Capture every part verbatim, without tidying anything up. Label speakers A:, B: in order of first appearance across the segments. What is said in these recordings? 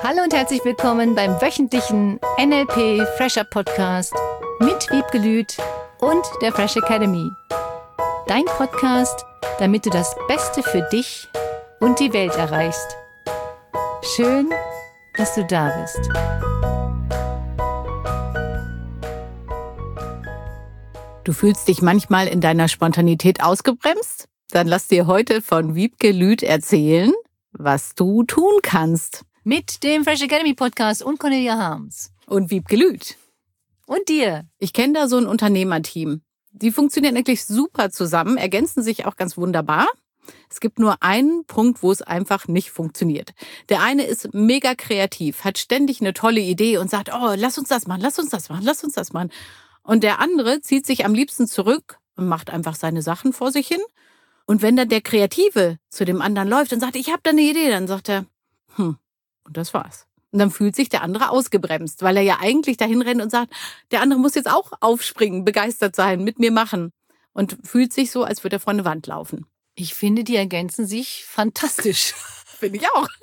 A: Hallo und herzlich willkommen beim wöchentlichen N L P Fresher Podcast mit Wiebke Lüth und der Fresh Academy. Dein Podcast, damit du das Beste für dich und die Welt erreichst. Schön, dass du da bist.
B: Du fühlst dich manchmal in deiner Spontanität ausgebremst? Dann lass dir heute von Wiebke Lüth erzählen, was du tun kannst.
A: Mit dem Fresh Academy Podcast und Cornelia Harms.
B: Und Wiebke Lüth.
A: Und dir.
B: Ich kenne da so ein Unternehmerteam. Die funktionieren eigentlich super zusammen, ergänzen sich auch ganz wunderbar. Es gibt nur einen Punkt, wo es einfach nicht funktioniert. Der eine ist mega kreativ, hat ständig eine tolle Idee und sagt, oh, lass uns das machen, lass uns das machen, lass uns das machen. Und der andere zieht sich am liebsten zurück und macht einfach seine Sachen vor sich hin. Und wenn dann der Kreative zu dem anderen läuft und sagt, ich habe da eine Idee, dann sagt er, hm, und das war's. Und dann fühlt sich der andere ausgebremst, weil er ja eigentlich dahin rennt und sagt, der andere muss jetzt auch aufspringen, begeistert sein, mit mir machen. Und fühlt sich so, als würde er vor eine Wand laufen.
A: Ich finde, die ergänzen sich fantastisch.
B: Finde ich auch.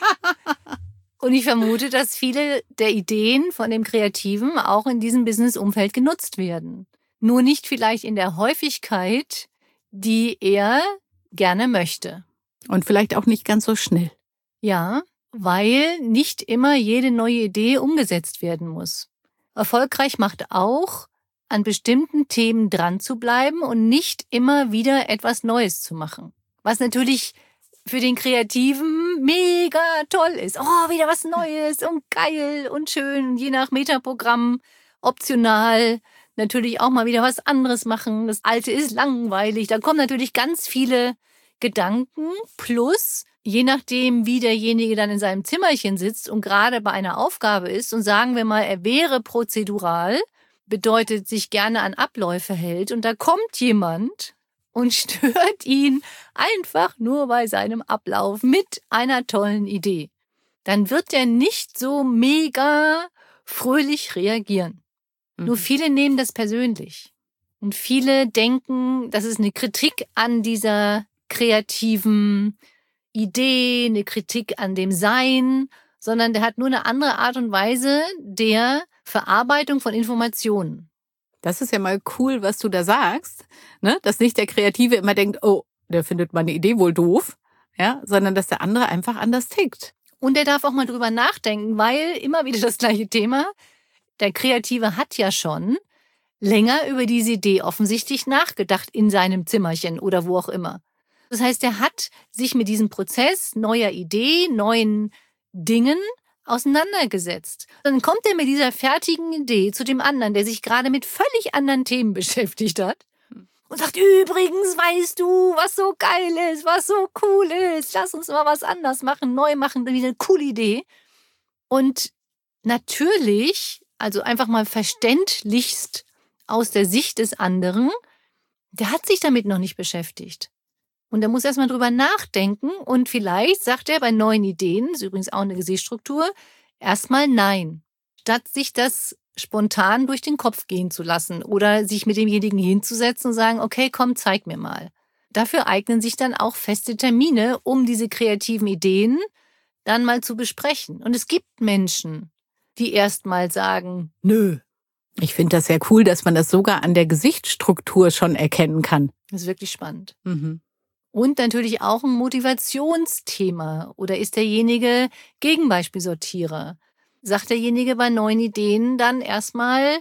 A: Und ich vermute, dass viele der Ideen von dem Kreativen auch in diesem Business-Umfeld genutzt werden. Nur nicht vielleicht in der Häufigkeit, die er gerne möchte.
B: Und vielleicht auch nicht ganz so schnell.
A: Ja, weil nicht immer jede neue Idee umgesetzt werden muss. Erfolgreich macht auch, an bestimmten Themen dran zu bleiben und nicht immer wieder etwas Neues zu machen. Was natürlich für den Kreativen mega toll ist. Oh, wieder was Neues und geil und schön. Je nach Metaprogramm optional natürlich auch mal wieder was anderes machen. Das Alte ist langweilig. Da kommen natürlich ganz viele Gedanken plus, je nachdem, wie derjenige dann in seinem Zimmerchen sitzt und gerade bei einer Aufgabe ist und sagen wir mal, er wäre prozedural, bedeutet, sich gerne an Abläufe hält und da kommt jemand und stört ihn einfach nur bei seinem Ablauf mit einer tollen Idee. Dann wird er nicht so mega fröhlich reagieren. Mhm. Nur viele nehmen das persönlich. Und viele denken, das ist eine Kritik an dieser kreativen Idee, eine Kritik an dem Sein, sondern der hat nur eine andere Art und Weise der Verarbeitung von Informationen.
B: Das ist ja mal cool, was du da sagst, ne? Dass nicht der Kreative immer denkt, oh, der findet meine Idee wohl doof, ja, sondern dass der andere einfach anders tickt.
A: Und der darf auch mal drüber nachdenken, weil immer wieder das gleiche Thema, der Kreative hat ja schon länger über diese Idee offensichtlich nachgedacht in seinem Zimmerchen oder wo auch immer. Das heißt, er hat sich mit diesem Prozess neuer Idee, neuen Dingen auseinandergesetzt. Dann kommt er mit dieser fertigen Idee zu dem anderen, der sich gerade mit völlig anderen Themen beschäftigt hat und sagt, übrigens, weißt du, was so geil ist, was so cool ist, lass uns mal was anders machen, neu machen, wieder eine coole Idee. Und natürlich, also einfach mal verständlichst aus der Sicht des anderen, der hat sich damit noch nicht beschäftigt. Und er muss erstmal drüber nachdenken und vielleicht sagt er bei neuen Ideen, ist übrigens auch eine Gesichtsstruktur, erstmal nein, statt sich das spontan durch den Kopf gehen zu lassen oder sich mit demjenigen hinzusetzen und sagen, okay, komm, zeig mir mal. Dafür eignen sich dann auch feste Termine, um diese kreativen Ideen dann mal zu besprechen. Und es gibt Menschen, die erstmal sagen, nö.
B: Ich finde das sehr cool, dass man das sogar an der Gesichtsstruktur schon erkennen kann.
A: Das ist wirklich spannend.
B: Mhm.
A: Und natürlich auch ein Motivationsthema. Oder ist derjenige Gegenbeispielsortierer? Sagt derjenige bei neuen Ideen dann erstmal,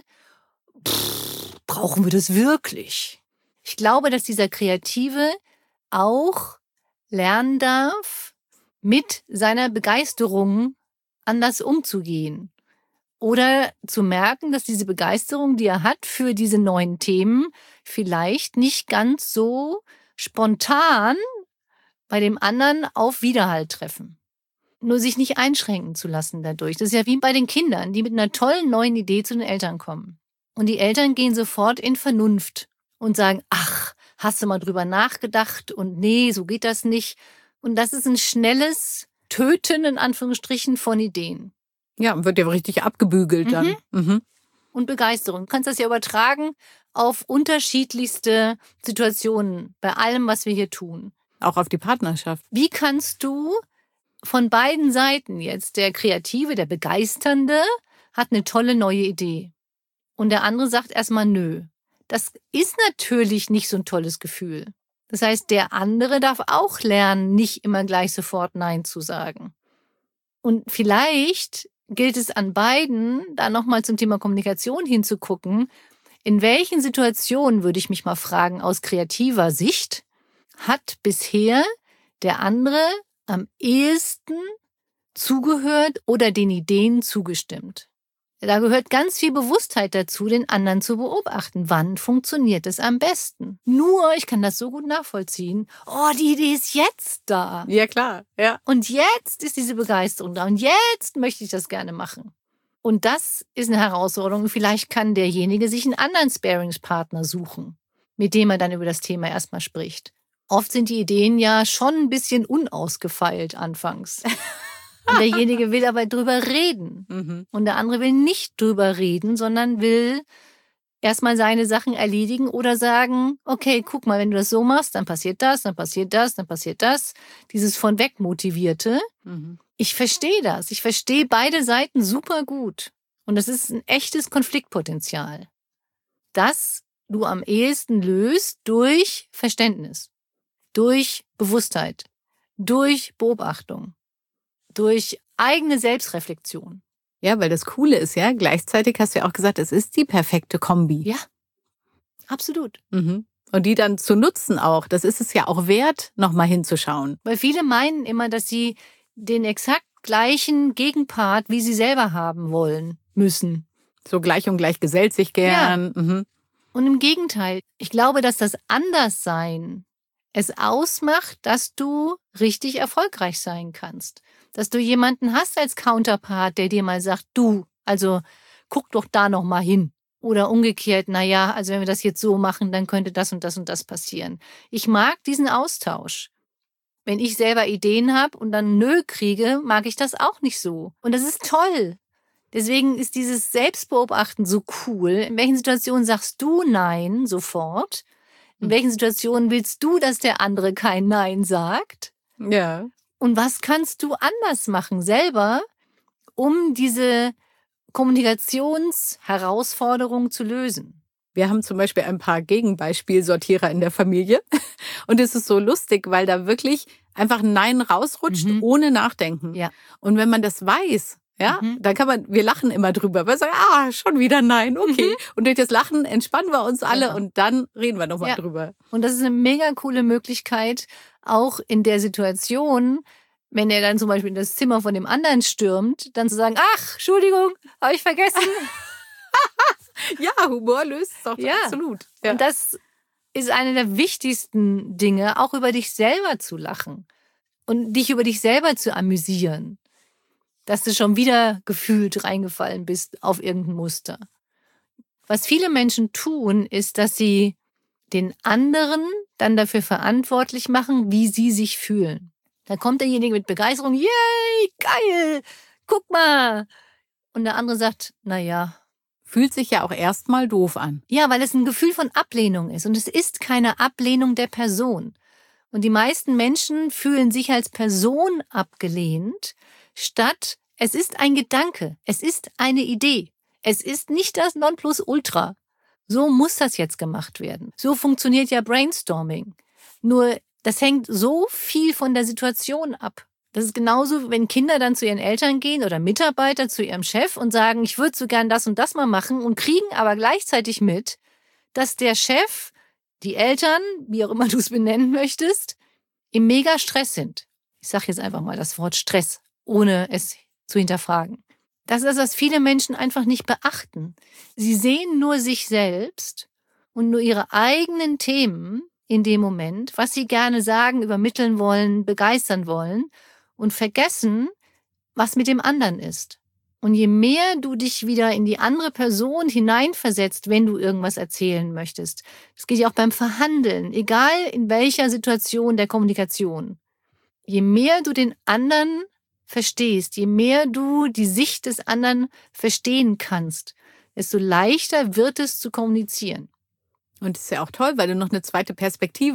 A: pff, brauchen wir das wirklich? Ich glaube, dass dieser Kreative auch lernen darf, mit seiner Begeisterung anders umzugehen. Oder zu merken, dass diese Begeisterung, die er hat für diese neuen Themen, vielleicht nicht ganz so spontan bei dem anderen auf Widerhall treffen. Nur sich nicht einschränken zu lassen dadurch. Das ist ja wie bei den Kindern, die mit einer tollen neuen Idee zu den Eltern kommen. Und die Eltern gehen sofort in Vernunft und sagen, ach, hast du mal drüber nachgedacht und nee, so geht das nicht. Und das ist ein schnelles Töten, in Anführungsstrichen, von Ideen.
B: Ja, wird ja richtig abgebügelt dann.
A: Mhm. Mhm. Und Begeisterung. Du kannst das ja übertragen auf unterschiedlichste Situationen bei allem, was wir hier tun.
B: Auch auf die Partnerschaft.
A: Wie kannst du von beiden Seiten jetzt, der Kreative, der Begeisternde, hat eine tolle neue Idee. Und der andere sagt erstmal nö. Das ist natürlich nicht so ein tolles Gefühl. Das heißt, der andere darf auch lernen, nicht immer gleich sofort Nein zu sagen. Und vielleicht gilt es an beiden, da nochmal zum Thema Kommunikation hinzugucken, in welchen Situationen, würde ich mich mal fragen, aus kreativer Sicht, hat bisher der andere am ehesten zugehört oder den Ideen zugestimmt? Da gehört ganz viel Bewusstheit dazu, den anderen zu beobachten. Wann funktioniert es am besten? Nur, ich kann das so gut nachvollziehen, oh, die Idee ist jetzt da.
B: Ja, klar. Ja.
A: Und jetzt ist diese Begeisterung da und jetzt möchte ich das gerne machen. Und das ist eine Herausforderung. Vielleicht kann derjenige sich einen anderen Sparingspartner suchen, mit dem er dann über das Thema erstmal spricht. Oft sind die Ideen ja schon ein bisschen unausgefeilt anfangs. Und derjenige will aber drüber reden.
B: Mhm.
A: Und der andere will nicht drüber reden, sondern will erstmal seine Sachen erledigen oder sagen, okay, guck mal, wenn du das so machst, dann passiert das, dann passiert das, dann passiert das. Dieses von weg motivierte.
B: Mhm.
A: Ich verstehe das. Ich verstehe beide Seiten super gut. Und das ist ein echtes Konfliktpotenzial, das du am ehesten löst durch Verständnis, durch Bewusstheit, durch Beobachtung, durch eigene Selbstreflexion.
B: Ja, weil das Coole ist ja, gleichzeitig hast du ja auch gesagt, es ist die perfekte Kombi.
A: Ja, absolut.
B: Mhm. Und die dann zu nutzen auch, das ist es ja auch wert, nochmal hinzuschauen.
A: Weil viele meinen immer, dass sie den exakt gleichen Gegenpart, wie sie selber haben wollen, müssen.
B: So gleich und gleich gesellt sich gern.
A: Ja.
B: Mhm.
A: Und im Gegenteil, ich glaube, dass das Anderssein es ausmacht, dass du richtig erfolgreich sein kannst. Dass du jemanden hast als Counterpart, der dir mal sagt, du, also guck doch da noch mal hin. Oder umgekehrt, na ja, also wenn wir das jetzt so machen, dann könnte das und das und das passieren. Ich mag diesen Austausch. Wenn ich selber Ideen habe und dann Nö kriege, mag ich das auch nicht so. Und das ist toll. Deswegen ist dieses Selbstbeobachten so cool. In welchen Situationen sagst du Nein sofort? In welchen Situationen willst du, dass der andere kein Nein sagt?
B: Ja.
A: Und was kannst du anders machen selber, um diese Kommunikationsherausforderung zu lösen?
B: Wir haben zum Beispiel ein paar Gegenbeispielsortierer in der Familie. Und es ist so lustig, weil da wirklich einfach ein Nein rausrutscht,
A: Mhm.
B: ohne Nachdenken.
A: Ja.
B: Und wenn man das weiß, ja,
A: Mhm.
B: dann kann man, wir lachen immer drüber. Wir sagen, ah, schon wieder Nein, okay.
A: Mhm.
B: Und durch das Lachen entspannen wir uns alle
A: Genau.
B: und dann reden wir nochmal
A: Ja.
B: drüber.
A: Und das ist eine mega coole Möglichkeit, auch in der Situation, wenn er dann zum Beispiel in das Zimmer von dem anderen stürmt, dann zu sagen, ach, Entschuldigung, habe ich vergessen.
B: Ja, Humor löst es doch
A: Ja.
B: absolut. Ja.
A: Und das ist eine der wichtigsten Dinge, auch über dich selber zu lachen und dich über dich selber zu amüsieren, dass du schon wieder gefühlt reingefallen bist auf irgendein Muster. Was viele Menschen tun, ist, dass sie den anderen dann dafür verantwortlich machen, wie sie sich fühlen. Da kommt derjenige mit Begeisterung, yay, geil, guck mal. Und der andere sagt, na ja.
B: Fühlt sich ja auch erstmal doof an.
A: Ja, weil es ein Gefühl von Ablehnung ist. Und es ist keine Ablehnung der Person. Und die meisten Menschen fühlen sich als Person abgelehnt, statt es ist ein Gedanke, es ist eine Idee. Es ist nicht das Nonplusultra. So muss das jetzt gemacht werden. So funktioniert ja Brainstorming. Nur das hängt so viel von der Situation ab. Das ist genauso, wenn Kinder dann zu ihren Eltern gehen oder Mitarbeiter zu ihrem Chef und sagen, ich würde so gern das und das mal machen und kriegen aber gleichzeitig mit, dass der Chef, die Eltern, wie auch immer du es benennen möchtest, im Mega-Stress sind. Ich sage jetzt einfach mal das Wort Stress, ohne es zu hinterfragen. Das ist das, was viele Menschen einfach nicht beachten. Sie sehen nur sich selbst und nur ihre eigenen Themen in dem Moment, was sie gerne sagen, übermitteln wollen, begeistern wollen und vergessen, was mit dem anderen ist. Und je mehr du dich wieder in die andere Person hineinversetzt, wenn du irgendwas erzählen möchtest, das geht ja auch beim Verhandeln, egal in welcher Situation der Kommunikation, je mehr du den anderen verstehst, je mehr du die Sicht des anderen verstehen kannst, desto leichter wird es zu kommunizieren.
B: Und das ist ja auch toll, weil du noch eine zweite Perspektive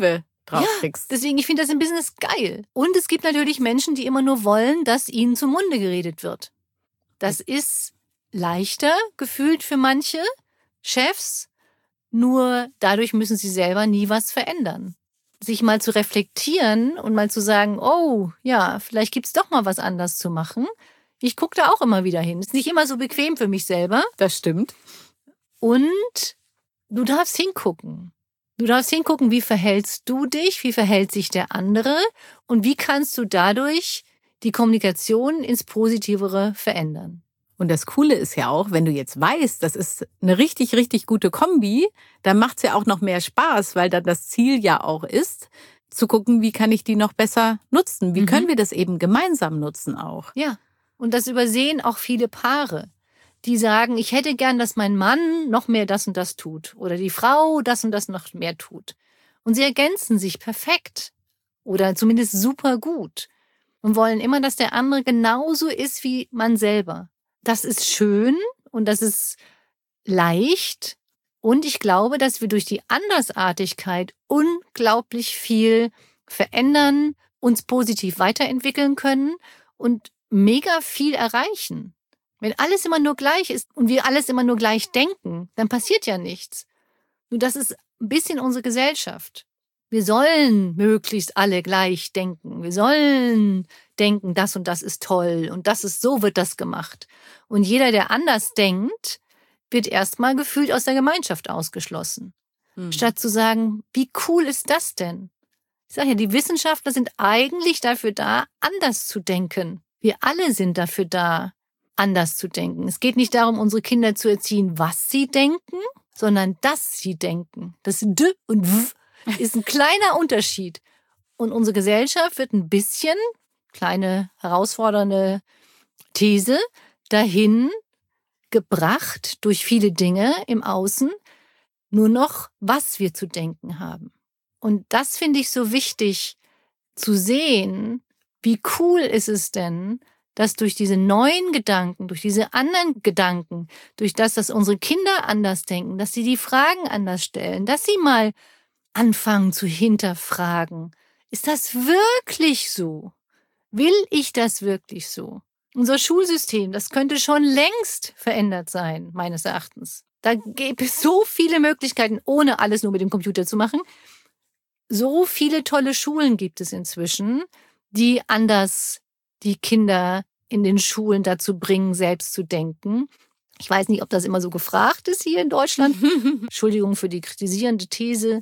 B: drauf
A: Ja,
B: kriegst.
A: deswegen, ich finde das im Business geil. Und es gibt natürlich Menschen, die immer nur wollen, dass ihnen zum Munde geredet wird. Das ist leichter gefühlt für manche Chefs, nur dadurch müssen sie selber nie was verändern. Sich mal zu reflektieren und mal zu sagen, oh, ja, vielleicht gibt's doch mal was anders zu machen. Ich gucke da auch immer wieder hin. Ist nicht immer so bequem für mich selber.
B: Das stimmt.
A: Und du darfst hingucken. Du darfst hingucken, wie verhältst du dich, wie verhält sich der andere und wie kannst du dadurch die Kommunikation ins Positivere verändern.
B: Und das Coole ist ja auch, wenn du jetzt weißt, das ist eine richtig, richtig gute Kombi, dann macht's ja auch noch mehr Spaß, weil dann das Ziel ja auch ist, zu gucken, wie kann ich die noch besser nutzen? Wie
A: Mhm.
B: können wir das eben gemeinsam nutzen auch?
A: Ja, und das übersehen auch viele Paare, die sagen, ich hätte gern, dass mein Mann noch mehr das und das tut oder die Frau das und das noch mehr tut. Und sie ergänzen sich perfekt oder zumindest super gut und wollen immer, dass der andere genauso ist wie man selber. Das ist schön und das ist leicht und ich glaube, dass wir durch die Andersartigkeit unglaublich viel verändern, uns positiv weiterentwickeln können und mega viel erreichen. Wenn alles immer nur gleich ist und wir alles immer nur gleich denken, dann passiert ja nichts. Nur das ist ein bisschen unsere Gesellschaft. Wir sollen möglichst alle gleich denken. Wir sollen denken, das und das ist toll und das ist, so wird das gemacht. Und jeder, der anders denkt, wird erstmal gefühlt aus der Gemeinschaft ausgeschlossen.
B: Hm.
A: Statt zu sagen, wie cool ist das denn? Ich sage ja, die Wissenschaftler sind eigentlich dafür da, anders zu denken. Wir alle sind dafür da, anders zu denken. Es geht nicht darum, unsere Kinder zu erziehen, was sie denken, sondern dass sie denken. Das D und W ist ein kleiner Unterschied. Und unsere Gesellschaft wird ein bisschen, kleine herausfordernde These, dahin gebracht durch viele Dinge im Außen, nur noch, was wir zu denken haben. Und das finde ich so wichtig zu sehen, wie cool ist es denn, dass durch diese neuen Gedanken, durch diese anderen Gedanken, durch das, dass unsere Kinder anders denken, dass sie die Fragen anders stellen, dass sie mal anfangen zu hinterfragen. Ist das wirklich so? Will ich das wirklich so? Unser Schulsystem, das könnte schon längst verändert sein, meines Erachtens. Da gäbe es so viele Möglichkeiten, ohne alles nur mit dem Computer zu machen. So viele tolle Schulen gibt es inzwischen, die anders die Kinder in den Schulen dazu bringen, selbst zu denken. Ich weiß nicht, ob das immer so gefragt ist hier in Deutschland. Entschuldigung für die kritisierende These.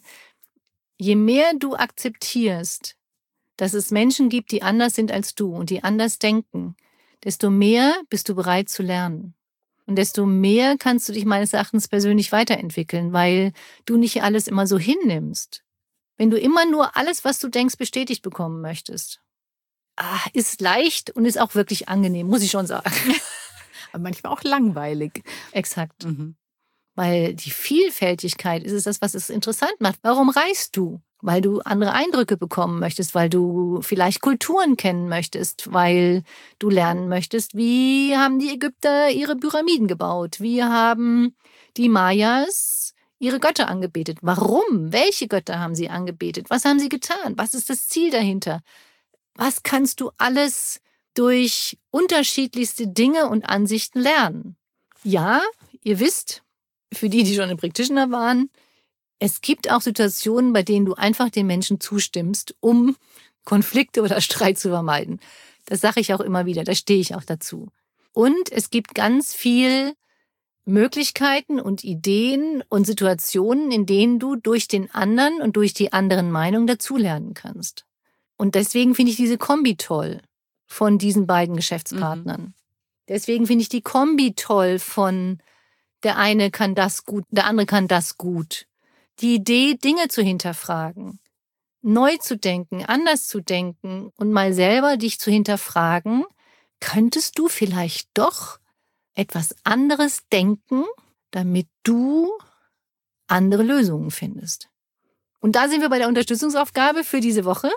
A: Je mehr du akzeptierst, dass es Menschen gibt, die anders sind als du und die anders denken, desto mehr bist du bereit zu lernen. Und desto mehr kannst du dich meines Erachtens persönlich weiterentwickeln, weil du nicht alles immer so hinnimmst. Wenn du immer nur alles, was du denkst, bestätigt bekommen möchtest, ah, ist leicht und ist auch wirklich angenehm, muss ich schon sagen.
B: Aber manchmal auch langweilig.
A: Exakt.
B: Mhm.
A: Weil die Vielfältigkeit ist es das, was es interessant macht. Warum reist du? Weil du andere Eindrücke bekommen möchtest, weil du vielleicht Kulturen kennen möchtest, weil du lernen möchtest, wie haben die Ägypter ihre Pyramiden gebaut? Wie haben die Mayas ihre Götter angebetet? Warum? Welche Götter haben sie angebetet? Was haben sie getan? Was ist das Ziel dahinter? Was kannst du alles durch unterschiedlichste Dinge und Ansichten lernen? Ja, ihr wisst, für die, die schon im Practitioner waren, es gibt auch Situationen, bei denen du einfach den Menschen zustimmst, um Konflikte oder Streit zu vermeiden. Das sage ich auch immer wieder, da stehe ich auch dazu. Und es gibt ganz viel Möglichkeiten und Ideen und Situationen, in denen du durch den anderen und durch die anderen Meinungen dazulernen kannst. Und deswegen finde ich diese Kombi toll von diesen beiden Geschäftspartnern. Mhm. Deswegen finde ich die Kombi toll von der eine kann das gut, der andere kann das gut. Die Idee, Dinge zu hinterfragen, neu zu denken, anders zu denken und mal selber dich zu hinterfragen, könntest du vielleicht doch etwas anderes denken, damit du andere Lösungen findest. Und da sind wir bei der Unterstützungsaufgabe für diese Woche.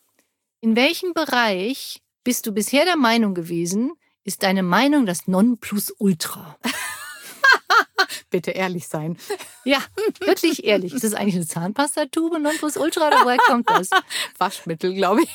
A: In welchem Bereich bist du bisher der Meinung gewesen, ist deine Meinung das Nonplusultra?
B: Bitte ehrlich sein.
A: Ja, wirklich ehrlich. Ist das eigentlich eine Zahnpastatube, Nonplusultra, oder woher kommt das?
B: Waschmittel, glaube ich.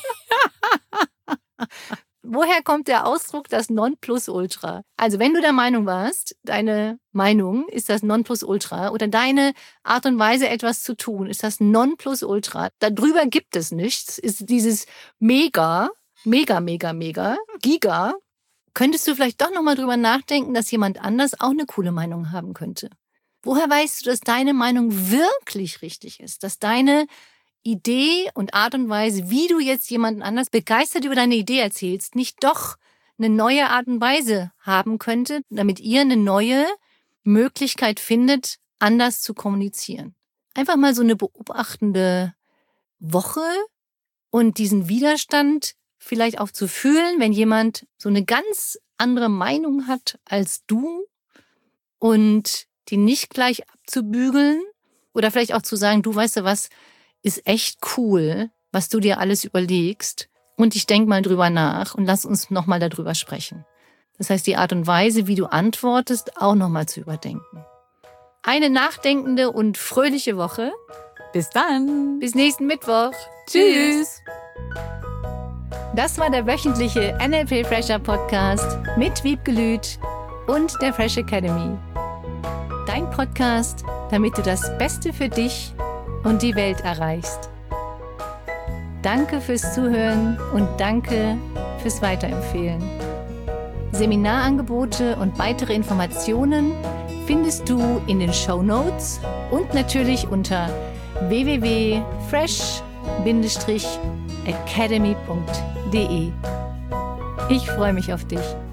A: Woher kommt der Ausdruck das Nonplusultra? Also wenn du der Meinung warst, deine Meinung ist das Nonplusultra oder deine Art und Weise, etwas zu tun, ist das Nonplusultra. Darüber gibt es nichts. Ist dieses Mega, Mega, Mega, Mega, Giga. Könntest du vielleicht doch nochmal drüber nachdenken, dass jemand anders auch eine coole Meinung haben könnte? Woher weißt du, dass deine Meinung wirklich richtig ist? Dass deine Idee und Art und Weise, wie du jetzt jemanden anders begeistert über deine Idee erzählst, nicht doch eine neue Art und Weise haben könnte, damit ihr eine neue Möglichkeit findet, anders zu kommunizieren. Einfach mal so eine beobachtende Woche und diesen Widerstand vielleicht auch zu fühlen, wenn jemand so eine ganz andere Meinung hat als du und die nicht gleich abzubügeln oder vielleicht auch zu sagen, du weißt du was, ist echt cool, was du dir alles überlegst und ich denke mal drüber nach und lass uns nochmal darüber sprechen. Das heißt, die Art und Weise, wie du antwortest, auch nochmal zu überdenken. Eine nachdenkende und fröhliche Woche.
B: Bis dann.
A: Bis nächsten Mittwoch.
B: Tschüss.
A: Das war der wöchentliche N L P Fresher Podcast mit Wiebke Lüth und der Fresh Academy. Dein Podcast, damit du das Beste für dich und die Welt erreichst. Danke fürs Zuhören und danke fürs Weiterempfehlen. Seminarangebote und weitere Informationen findest du in den Shownotes und natürlich unter w w w punkt fresh academy punkt d e. Ich freue mich auf dich.